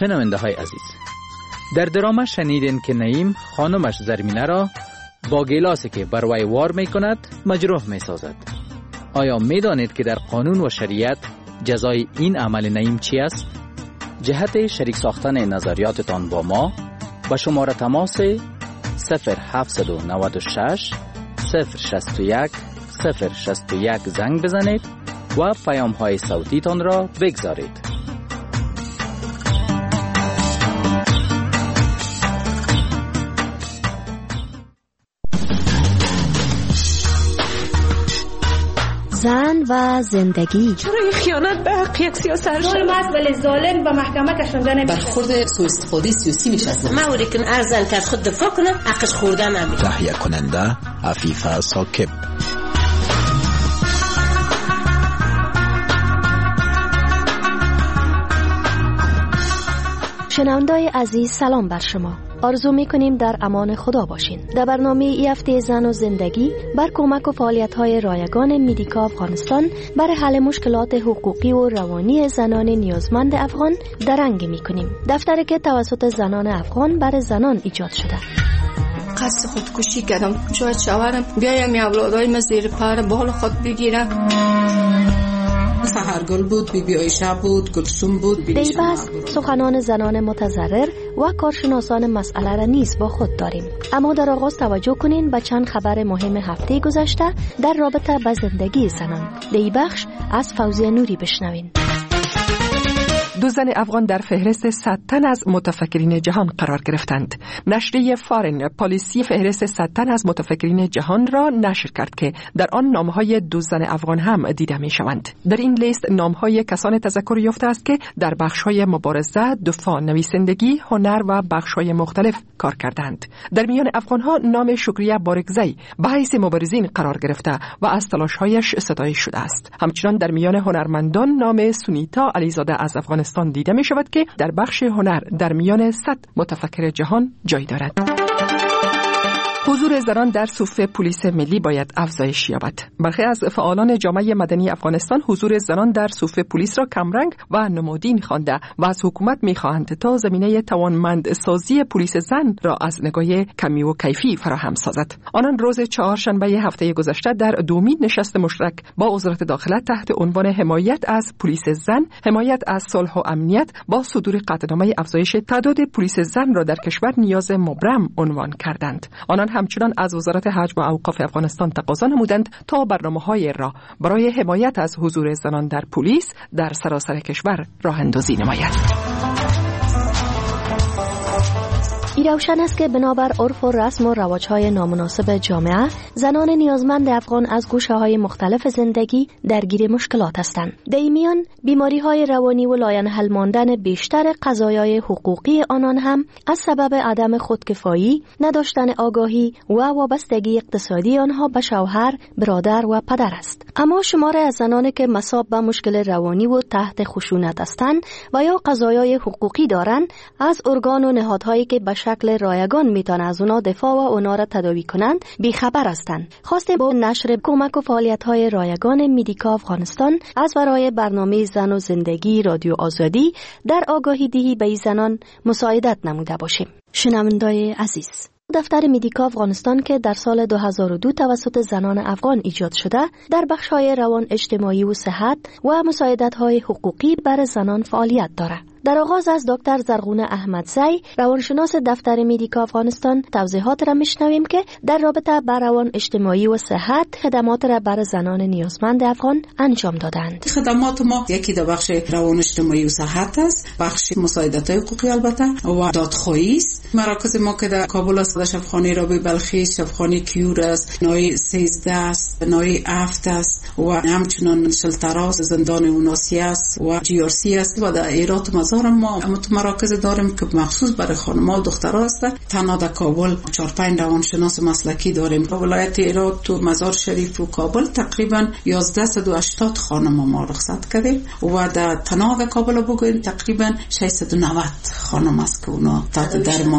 شنونده های عزیز، در درامه شنیدین که نعیم خانمش زرمینه را با گیلاسی که بر وی وار می کند مجروح می سازد. آیا می دانید که در قانون و شریعت جزای این عمل نعیم چی است؟ جهت شریک ساختن نظریاتتان با ما با شماره تماس 0796 061 061 زنگ بزنید و پیام های صوتی تان را بگذارید. زن و زندگی. چرا خیانت به حق یک سیاست ظلم است ولی ظالم به محکمه کشانده نمیشه. برخورد سوء استفاده سیاسی میشه از موری که ارزن که از خود دفاع کنه حقش خورده نمیشه. تهیه کننده عفیفه ساکب. شنونده‌های عزیز سلام بر شما. آرزو می‌کنیم در امان خدا باشین. در برنامه ای هفته زن و زندگی بر کمک و فعالیت‌های رایگان میدیکا افغانستان برای حل مشکلات حقوقی و روانی زنان نیازمند افغان درنگ می‌کنیم. دفتری که توسط زنان افغان برای زنان ایجاد شده. قصد خودکشی کردم. شاید شوهرم بیایم اولادای من زیر پر بال خود بگیره. سحرگل بود، بیبی عایشه بود، گلسوم بود. دیباس سخنان زنان متضرر و کارشناسان مسئله را نیز با خود داریم. اما در آغاز توجه کنین به چند خبر مهم هفته گذشته در رابطه با زندگی زنان. دی بخش از فوزیه نوری بشنوین. 2 زن افغان در فهرست 100 تن از متفکرین جهان قرار گرفتند. نشریه فارن پالیسی فهرست 100 تن از متفکرین جهان را نشر کرد که در آن نامهای 2 زن افغان هم دیده می شوند. در این لیست نامهای کسان تذکر یافته است که در بخش‌های مبارزه، دفاع، نویسندگی، هنر و بخش‌های مختلف کار کردند. در میان افغان‌ها نام شکریه بارگزی به حیث مبارزین قرار گرفته و از تلاش‌هایش ستایش شده است. همچنین در میان هنرمندان نام سونیتا علیزاده از افغانستان دیده می شود که در بخش هنر در میان 100 متفکر جهان جای دارد. حضور زنان در صف پلیس ملی باید افزایش یابد. برخی از فعالان جامعه مدنی افغانستان حضور زنان در صف پلیس را کمرنگ و نمادین خوانده و از حکومت می‌خواهند تا زمینه توانمندسازی پلیس زن را از نگاه کمی و کیفی فراهم سازد. آنان روز چهارشنبه هفته گذشته در دومین نشست مشترک با وزارت داخله تحت عنوان حمایت از پلیس زن، حمایت از صلح و امنیت با صدور قطعنامه افزایش تعداد پلیس زن را در کشور نیاز مبرم عنوان کردند. آنان همچنان از وزارت حج و اوقاف افغانستان تقاضا نمودند تا برنامه‌های را برای حمایت از حضور زنان در پلیس در سراسر کشور راه اندازی نماید. این روشن است که بنابر عرف و رسم و رواج‌های نامناسب جامعه، زنان نیازمند افغان از گوشه‌های مختلف زندگی درگیر مشکلات هستند. در این میان بیماری‌های روانی و لاینحل ماندن بیشتر قضایای حقوقی آنان هم از سبب عدم خودکفایی، نداشتن آگاهی و وابستگی اقتصادی آنها به شوهر، برادر و پدر است. اما شمار از زنانی که مصاب به مشکل روانی و تحت خشونت هستند و یا قضایای حقوقی دارند، از ارگان و نهادهایی که به شکل رایگان میتونه از اونا دفاع و اونا را تداوی کنند بیخبر هستند. خواستیم با نشر کمک و فعالیت‌های رایگان میدیکا افغانستان از برای برنامه زن و زندگی رادیو آزادی در آگاهی دهی به زنان مساعدت نموده باشیم. شنونده‌های عزیز، دفتر میدیکا افغانستان که در سال 2002 توسط زنان افغان ایجاد شده، در بخش‌های روان اجتماعی و صحت و مساعدت‌های حقوقی برای زنان فعالیت دارد. در آغاز از دکتر زرغونه احمدزی، روانشناس دفتر میدیکا افغانستان، توضیحات را میشنویم که در رابطه با روان اجتماعی و صحت خدمات را برای زنان نیازمند افغان انجام دادند. خدمات ما یکی در بخش روان اجتماعی و صحت است، بخش مساعدت‌های حقوقی البته و دادخواهی است. مراکز ما که در کابل است، شفاخانه رابی بلخی، شفاخانه کیور است، نای 13 است، نای 7 است و همچنین شلتراس، زندان اوناسی است و جی آر سی است و در ایرات ما مراکز داریم که مخصوص برای خانم‌ها و دخترها است. تنها در کابل 4-5 روانشناس مسلکی داریم. در ولایت هرات و مزار شریف و کابل تقریبا 1180 خانم ما رخصت کردیم و در تنها کابل بگویم تقریبا 690 خانم است که اونا تحت درمان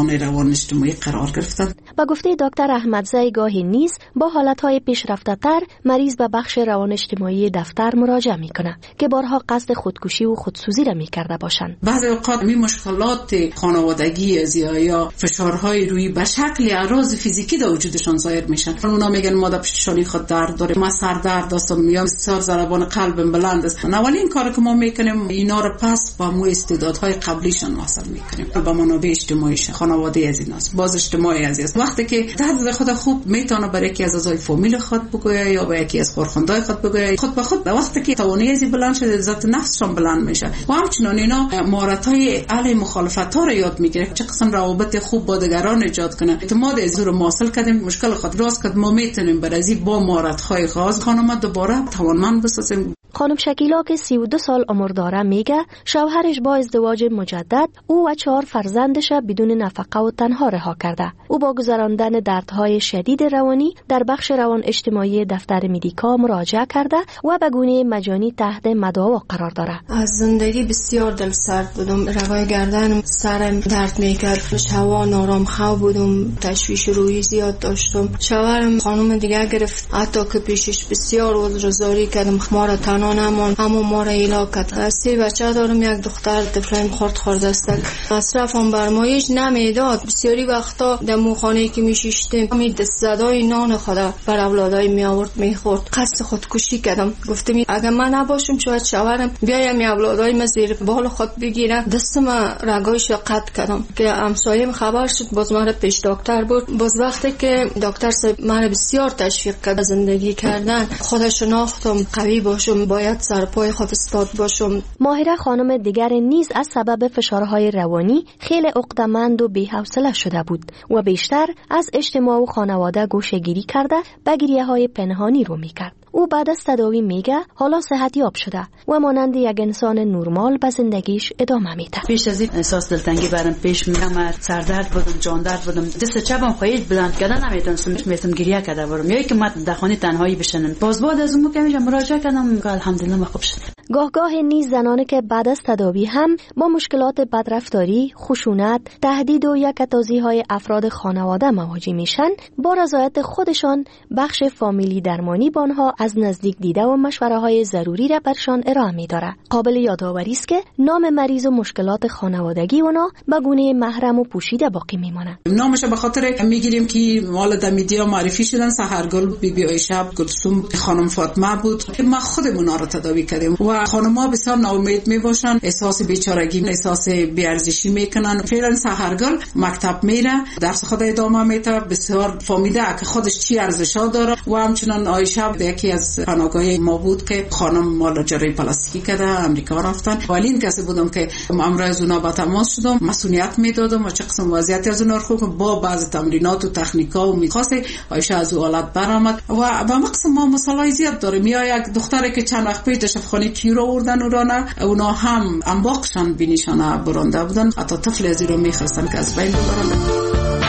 زنان روان اجتماعی قرار گرفتند. با گفته دکتر احمدزی گاهی نیز با حالتهای پیشرفته‌تر مریض به بخش روان اجتماعی دفتر مراجعه میکنه که بارها قصد خودکشی و خودسوزی را میکرده باشند. بعضی اوقات می مشکلات خانوادگی یا فشارهای روی به شکل اعراض فیزیکی در وجودشان ظاهر میشن. اونا میگن ما در پشتشانی خود درد داریم، ما سر درد داشتم، یا بسیار ضربان قلبم بلند است. اولین کاری که ما میکنیم اینا رو پس با مو استعدادهای قبلیشان وصل میکنیم با منابع اجتماعیشان. خانواده از ایناست، باز اجتماعی از است. وقتی که درد خود خوب میتونه برای یکی از اعضای فامیل خود بگویه یا به یکی از خورخندای خود بگویه، خود به خود وقتی که توانایی از بلند شده ذات نفسشان بلند میشه. و همچنین اینا مهارت‌های علیه مخالفت‌ها رو یاد میگیره، چه قسم روابط خوب با دیگران ایجاد کنه. اعتماد از رو حاصل کردیم، مشکل خود راست کرد، ما میتونیم برای با مهارت‌های خاص خانم دوباره توانمند بسازیم. خانم شکیلا که 32 سال عمر داره میگه شوهرش با ازدواج مجدد او و 4 فرزندش بدون نفقه و تنها رها کرده. او با گذراندن دردهای شدید روانی در بخش روان اجتماعی دفتر مدیکا مراجعه کرده و به گونه مجانی تحت مداوا قرار داره. از زندگی بسیار دلسرد بودم، روای گردنم سرم درد میکرد، هوا نارام خو بودم، تشویش روحی زیاد داشتم. شوهرم خانم دیگه گرفت، حتی که پیشش بسیار عذرزاری کردم، ما را تنها نمون، اما ما را ایلا کرد. 3 بچه دارم، یک دختر طفلم خورد است. مصرفم برمایش نمیداد. بسیاری وقتا در موخانه که میشیشتیم همین دست زدای نان خدا بر اولادای می آورد میخورد. قصد خودکشی کردم، گفتم اگه من نباشم شاید شوهرم بیایم اولادای ما زیر بال خود بگیره. دستم رگایش را قطع کردم که همسایم خبر شد، باز ما را پیش دکتر بود. باز وقتی که دکتر من بسیار تشویق کرد زندگی کردن، خودش شناختم قوی باشم، باید سر پای خود استاد باشم. ماهره خانم دیگر نیز از سبب فشارهای روانی خیلی عقده‌مند و بی‌حوصله شده بود و بیشتر از اجتماع و خانواده گوشه‌گیری کرده به گریه‌های پنهانی رو می‌کرد. او بعد از تداوی میگه حالا صحتیاب شده و مانند یک انسان نرمال به زندگیش ادامه میده. پیش از این احساس دلتنگی برام پیش میاد، سردرد بودم، جان درد بودم، دست چپم خواهید بلند کردن نمیتونستم گریه کرده بودم یا که من در خانه تنهایی بشینم. باز بعد از اون که مراجعه کردم که الحمدلله خوب شد. گاه نیز زنانی که بعد از تداوی هم با مشکلات بدرفتاری، خشونت، تهدید و یک تازیهای افراد خانواده مواجه میشن، با رضایت خودشان بخش فامیلی درمانی با آنها از نزدیک دیده و مشوره های ضروری را برشان ارائه می‌داره. قابل یادآوری است که نام مریض و مشکلات خانوادگی اونا به گونه محرم و پوشیده باقی میمونه. نامش به خاطر میگیریم که مال در میدیا معرفی شدن، سحرگل، بیبی عایشه، گلسوم، خانم فاطمه بود که ما خودمون را تداوی کردیم و خانم‌ها بسیار ناامید میباشن، احساس بیچارگی، احساس بی‌ارزشی میکنن. فعلا سحرگل مکتب میره، درس خود ادامه میده، بسیار فهمیده که خودش چی ارزشا داره و همچنان عایشه یکی از پناهگاه ما بود که خانم مال جراحی پلاستیکی کرده، امریکا رفتن. اولین کسی بودم که امروز اونا با تماس شدم، مسئولیت میدادم و چه قسم وضعیتی از اونا رو با بعض تمرینات و تکنیکا و میخواست عایشه از حالت برآمد و به مقصد ما مسائل زیاد داریم. یا یک دختری که چند وقت پیش شفاخانه کیو رو آوردن اونا هم انباقشان بینیشان برنده بودن، حتی طفل از رو میخواستن که از بین ببرن.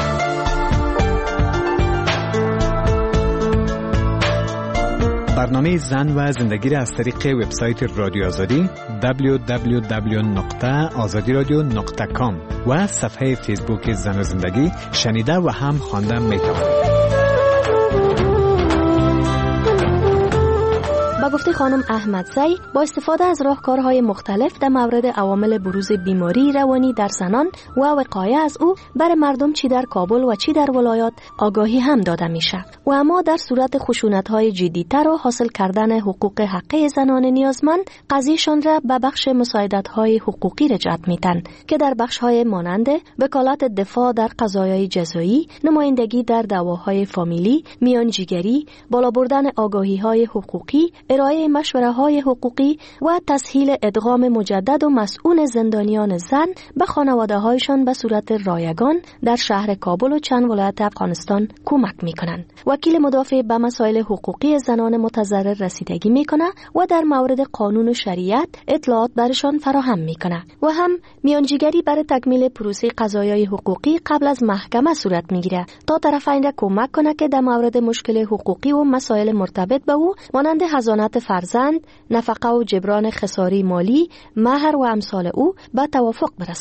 برنامه زن و زندگی را از طریق وبسایت رادیو آزادی www.azadiradio.com و صفحه فیسبوک زن و زندگی شنیده و هم خواندن میتوانید. با گفته خانم احمدزی با استفاده از راهکارهای مختلف در مورد عوامل بروز بیماری روانی در زنان و وقایه از او بر مردم چی در کابل و چی در ولایات آگاهی هم داده میشه و اما در صورت خشونت‌های جدی‌تر و حاصل کردن حقوق حقیقی زنان نیازمند قضیهشان را به بخش مساعدت‌های حقوقی رجعت میدن که در بخش‌های مانند وکالت دفاع در قضایای جزایی، نمایندگی در دعواهای فامیلی، میانجیگری، بالا بردن آگاهی‌های حقوقی، ارائه مشوره‌های حقوقی و تسهیل ادغام مجدد و مسئول زندانیان زن به خانواده‌هایشان به صورت رایگان در شهر کابل و چند ولایت افغانستان کمک می‌کنند. وکیل مدافع به مسائل حقوقی زنان متضرر رسیدگی می‌کنه و در مورد قانون و شریعت اطلاعات برشان فراهم می‌کنه و هم میانجیگری برای تکمیل پروسه قضایای حقوقی قبل از محکمه صورت می‌گیره تا طرفین را کمک کنه که در مورد مشکل حقوقی و مسائل مرتبط به او مانند حضانت فرزند، نفقه و جبران خساری مالی، مهر و امثال او به توافق برسند.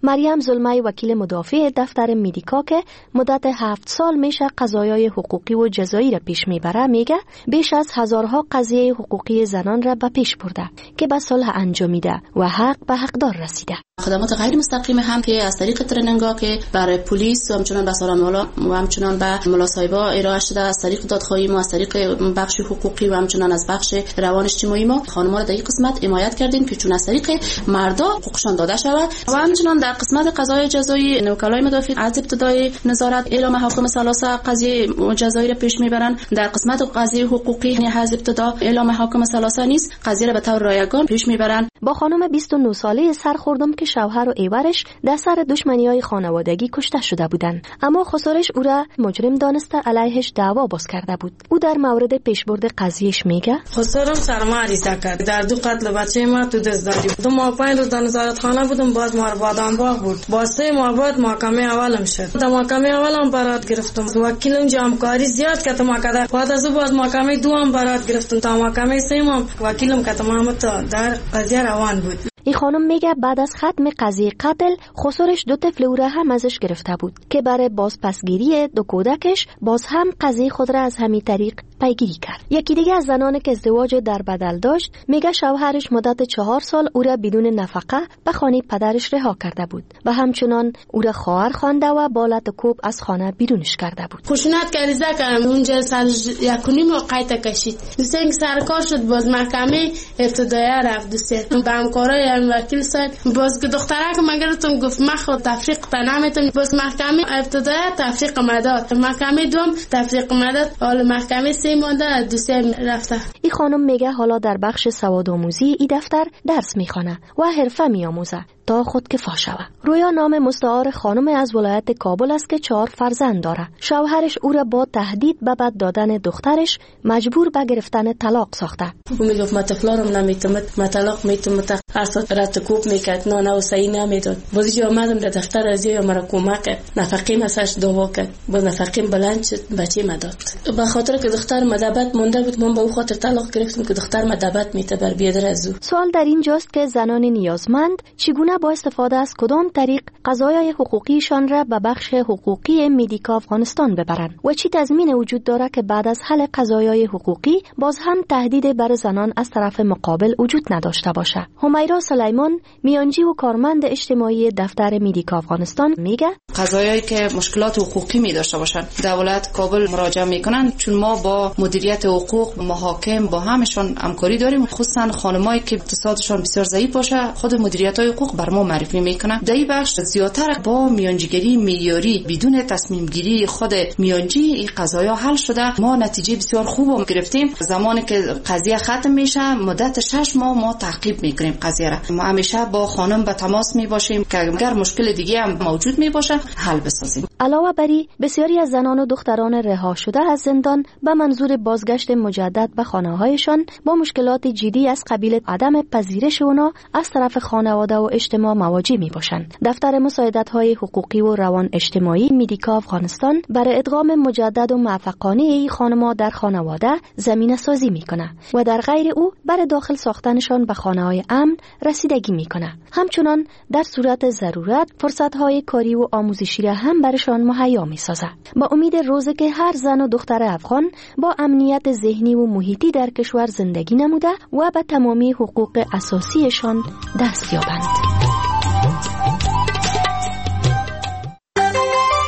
مریم ظلمی وکیل مدافع دفتر مدیکا که مدت 7 سال میشه قضایای حقوقی و جزایی را پیش میبره میگه بیش از هزارها قضیه حقوقی زنان را به پیش برده که به صلح انجامیده و حق به حقدار رسیده. خدمات غیر مستقیم هم که از طریق ترنینگ‌ها که برای پلیس و همچنان به سالمالا و همچنان به ملاسایبا ارائه شده از طریق دادخواهی ما، از طریق بخش حقوقی و همچنان از بخش روان اجتماعی ما خانم‌ها را در این قسمت حمایت کردیم که چون از طریق مردا حقوقشان داده شود و همچنان در قسمت قضای جزایی وکلای مدافع از ابتدای نظارت اعلام محاکم ثلاثه قضیه جزایی را پیش میبرند. در قسمت قضیه حقوقی از ابتدا اعلام محاکم ثلاثه نیست، قضیه را به طور رایگان پیش میبرند. با خانم 29 ساله سرخوردم که شوهر و ایورش در سر دشمنی‌های خانوادگی کشته شده بودند، اما خسرش او را مجرم دانسته علیهش دعوا باز کرده بود. او در مورد پیشبرد قضیهش میگه خسرم سرماریزه کرد در 2 قتل بچه ما تو دست دادی. 2 ماه 5 روز در نظارت خانه بودم، باز مار بادام باغ بود. با 3 ماه بعد محکمه اولم شد. در محکمه اولم برات گرفتم. وکیلم جمع‌کاری زیاد کرد ما کده. بعد از باز محکمه دوم برات گرفتم تا محکمه سوم وکیلم که تمام در قضیه روان بود. این خانم میگه بعد از ختم قضیه قتل خسرش 2 طفل او را هم ازش گرفته بود که برای بازپسگیری 2 کودکش باز هم قضیه خود را از همین طریق پیگیری کرد. یکی دیگه از زنانی که ازدواج در بدل داشت میگه شوهرش مدت 4 سال او را بدون نفقه به خانه پدرش رها کرده بود و همچنان او را خواهر خوانده و با لط و کوب از خانه بیرونش کرده بود. خشونت کاریزه کردم اونجا سال 1.5 ماه قیت کشید. دوستان سرکار شد باز محکمه ابتدایی رفت دوستان با همکارای وکیل سر باز که دختره که مگرتون گفت من خود تفریق تنمیتون باز محکمه ابتدایی تفریق مداد، محکمه دوم تفریق مداد، حالا محکمه 3 مانده دوستان رفته. این خانم میگه حالا در بخش سوادآموزی این دفتر درس میخونه و حرفه میآموزه تا خودکفا شود. رویا نام مستعار خانم از ولایت کابل است که 4 فرزند داره. شوهرش او را با تهدید به بد دادن دخترش مجبور به گرفتن طلاق ساخته. او میگفت ما طفلارم نمیتونم، ما طلاق میتونم، هر ساعت راتکوب میکرد، نه صحیح نمیداد. بازی آمدم در دفتر از یا مرا کمک کرد، نفقه مساش دعوا کرد، با نفقه بلند شد بچه ما داد. به خاطر که دختر مدبت مونده بود من با او خاطر طلاق گرفتم که دختر مدبت میته بر بیادر از او. سوال در اینجاست که زنان نیازمند چگونه با استفاده از کدام طریق قضایای حقوقیشان را به بخش حقوقی مدیکا افغانستان ببرند و چی تضمین وجود داره که بعد از حل قضایای حقوقی باز هم تهدید بر زنان از طرف مقابل وجود نداشته باشه. همیرا سلیمان میانجی و کارمند اجتماعی دفتر مدیکا افغانستان میگه قضایایی که مشکلات حقوقی می داشته باشن در ولایت کابل مراجعه میکنن، چون ما با مدیریت حقوق محاکم با همشون همکاری داریم، خصوصا خانمایی که اقتصادشون بسیار ضعیف باشه خود مدیریت های حقوق بر ما معرفی میکنن. در این بخش زیاتر با میانجیگری معیاری بدون تصمیم گیری خود میانجی این قضایا حل شده. ما نتیجه بسیار خوب گرفتیم. زمانی که قضیه ختم میشه مدت 6 ماه ما تعقیب میکنیم قضیه را. ما همیشه با خانم به تماس می باشیم که اگر مشکل دیگه هم موجود می باشه حل بسازیم. علاوه بر بسیاری از زنان و دختران رها شده از زندان به منظور بازگشت مجدد به خانه‌هایشان با مشکلات جدی از قبیل عدم پذیرش اونا از طرف خانواده و اجتماع مواجه می باشند. دفتر مساعدت‌های حقوقی و روان اجتماعی مدیکا افغانستان برای ادغام مجدد و موفقانه این خانم‌ها در خانواده زمینه سازی میکنه و در غیر او برای داخل ساختنشان به خانه‌های امن رسیدگی میکنه. همچنان در صورت ضرورت فرصت‌های کاری و آموزشی را هم برشان مهیا میسازه. با امید روزی که هر زن و دختر افغان با امنیت ذهنی و محیطی در کشور زندگی نموده و به تمامی حقوق اساسیشان دست یابند.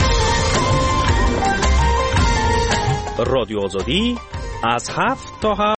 رادیو آزادی از 7 تا